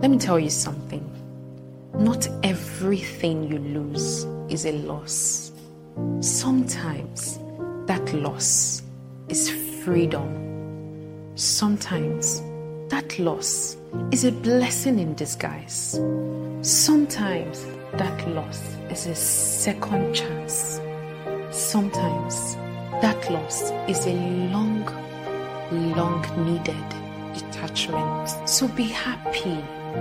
Let me tell you something. Not everything you lose is a loss. Sometimes that loss is freedom. Sometimes that loss is a blessing in disguise. Sometimes that loss is a second chance. Sometimes that loss is a long needed detachment. So be happy.